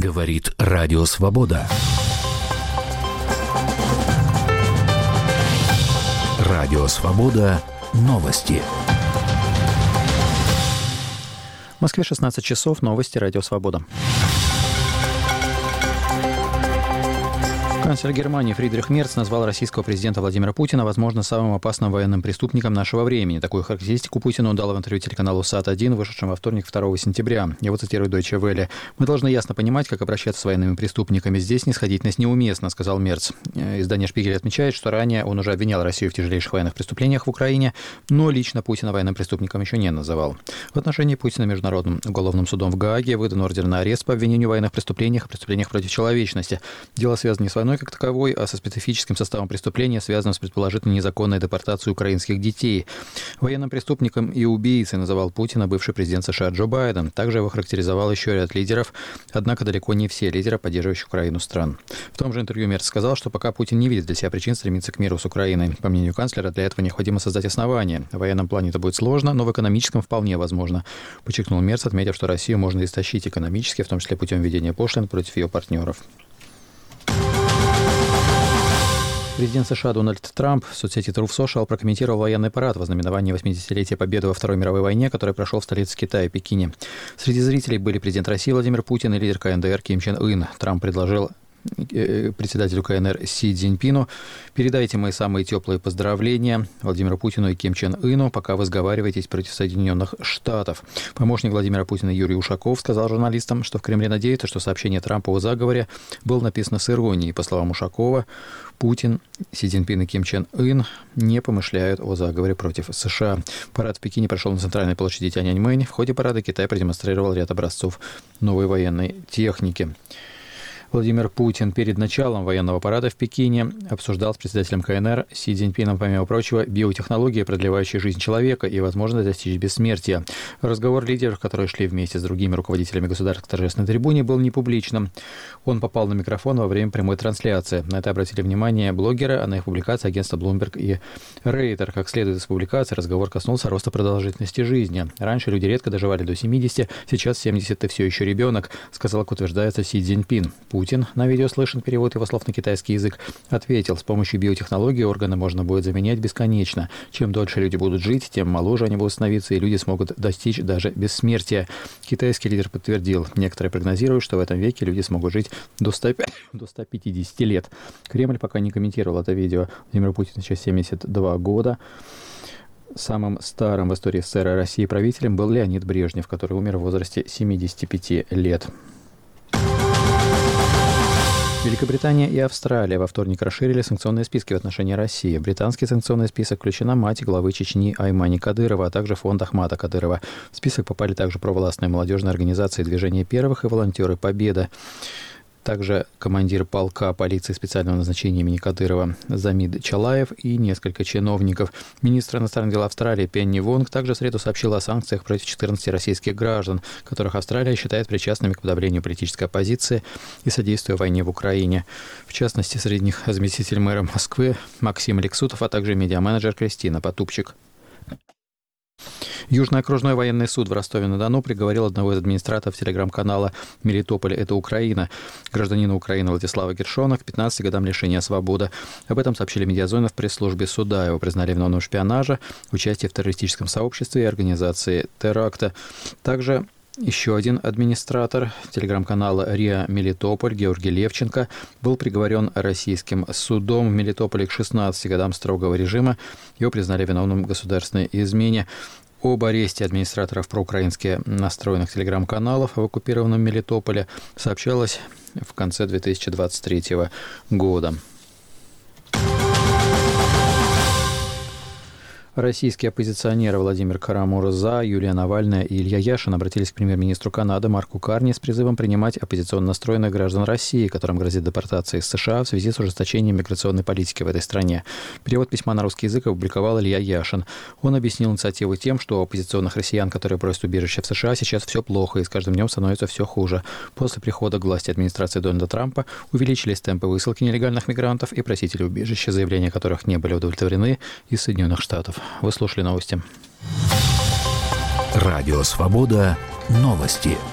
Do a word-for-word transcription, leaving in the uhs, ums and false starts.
Говорит Радио Свобода. Радио Свобода. Новости. В Москве шестнадцать часов. Новости. Радио Свобода. Канцлер Германии Фридрих Мерц назвал российского президента Владимира Путина, возможно, самым опасным военным преступником нашего времени. Такую характеристику Путину он дал в интервью телеканалу САТ один, вышедшем во вторник, второго сентября. Его цитирует Deutsche Welle. «Мы должны ясно понимать, как обращаться с военными преступниками. Здесь снисходительность неуместна», — сказал Мерц. Издание «Шпигель» отмечает, что ранее он уже обвинял Россию в тяжелейших военных преступлениях в Украине, но лично Путина военным преступником еще не называл. В отношении Путина Международным уголовным судом в Гааге выдан ордер на арест по обвинению в военных преступлениях и преступлениях против человечности. Дело связано не с войной как таковой, а со специфическим составом преступления, связанным с предположительной незаконной депортацией украинских детей. Военным преступником и убийцей называл Путина бывший президент США Джо Байден. Также его характеризовал еще ряд лидеров, однако далеко не все лидеры, поддерживающих Украину стран. В том же интервью Мерц сказал, что пока Путин не видит для себя причин стремиться к миру с Украиной. По мнению канцлера, для этого необходимо создать основания. В военном плане это будет сложно, но в экономическом вполне возможно, подчеркнул Мерц, отметив, что Россию можно истощить экономически, в том числе путем введения пошлин против ее партнеров. Президент США Дональд Трамп в соцсети Truth Social прокомментировал военный парад в ознаменовании восьмидесятилетия победы во Второй мировой войне, который прошел в столице Китая, Пекине. Среди зрителей были президент России Владимир Путин и лидер ка эн дэ эр Ким Чен Ын. Трамп предложил председателю ка эн эр Си Цзиньпину: «Передайте мои самые теплые поздравления Владимиру Путину и Ким Чен Ыну, пока вы сговариваетесь против Соединенных Штатов». Помощник Владимира Путина Юрий Ушаков сказал журналистам, что в Кремле надеются, что сообщение Трампа о заговоре было написано с иронией. По словам Ушакова, Путин, Си Цзиньпин и Ким Чен Ын не помышляют о заговоре против США. Парад в Пекине прошел на центральной площади Тяньаньмэнь. В ходе парада Китай продемонстрировал ряд образцов новой военной техники. Владимир Путин перед началом военного парада в Пекине обсуждал с председателем ка эн эр Си Цзиньпином, помимо прочего, биотехнологии, продлевающие жизнь человека и возможность достичь бессмертия. Разговор лидеров, которые шли вместе с другими руководителями государств к торжественной трибуне, был не публичным. Он попал на микрофон во время прямой трансляции. На это обратили внимание блогеры, а на их публикации агентства Bloomberg и Рейтер. Как следует из публикации, разговор коснулся роста продолжительности жизни. Раньше люди редко доживали до семидесяти, сейчас семьдесят ты все еще ребенок, сказал, как утверждается, Си Цзиньпин. Путин, на видео слышен перевод его слов на китайский язык, ответил: «С помощью биотехнологии органы можно будет заменять бесконечно. Чем дольше люди будут жить, тем моложе они будут становиться, и люди смогут достичь даже бессмертия». Китайский лидер подтвердил: «Некоторые прогнозируют, что в этом веке люди смогут жить до ста пятидесяти лет». Кремль пока не комментировал это видео. Владимир Путин сейчас семьдесят два года. Самым старым в истории эс эс эс эр и России правителем был Леонид Брежнев, который умер в возрасте семидесяти пяти лет. Великобритания и Австралия во вторник расширили санкционные списки в отношении России. В британский санкционный список включена мать главы Чечни Аймани Кадырова, а также фонд Ахмата Кадырова. В список попали также провластные молодежные организации «Движение первых» и волонтеры «Победа». Также командир полка полиции специального назначения имени Кадырова Замид Чалаев и несколько чиновников. Министр иностранных дел Австралии Пенни Вонг также в среду сообщила о санкциях против четырнадцати российских граждан, которых Австралия считает причастными к подавлению политической оппозиции и содействию войне в Украине. В частности, среди них заместитель мэра Москвы Максим Алексутов, а также медиаменеджер Кристина Потупчик. Южный окружной военный суд в Ростове-на-Дону приговорил одного из администраторов телеграм-канала «Мелитополь – это Украина», гражданина Украины Владислава Гершона, к пятнадцати годам лишения свободы. Об этом сообщили медиазоны в пресс-службе суда. Его признали виновным в шпионаже, участии в террористическом сообществе и организации теракта. Также еще один администратор телеграм-канала РИА Мелитополь Георгий Левченко был приговорен российским судом в Мелитополе к шестнадцати годам строгого режима. Его признали виновным в государственной измене. Об аресте администраторов проукраински настроенных телеграм-каналов в оккупированном Мелитополе сообщалось в конце две тысячи двадцать третьего года. Российские оппозиционеры Владимир Кара-Мурза, Юлия Навальная и Илья Яшин обратились к премьер-министру Канады Марку Карни с призывом принимать оппозиционно настроенных граждан России, которым грозит депортация из США в связи с ужесточением миграционной политики в этой стране. Перевод письма на русский язык опубликовал Илья Яшин. Он объяснил инициативу тем, что у оппозиционных россиян, которые просят убежище в США, сейчас все плохо и с каждым днем становится все хуже. После прихода к власти администрации Дональда Трампа увеличились темпы высылки нелегальных мигрантов и просителей убежища, заявления которых не были удовлетворены из Соединенных Штатов. Вы слушали новости. Радио Свобода. Новости.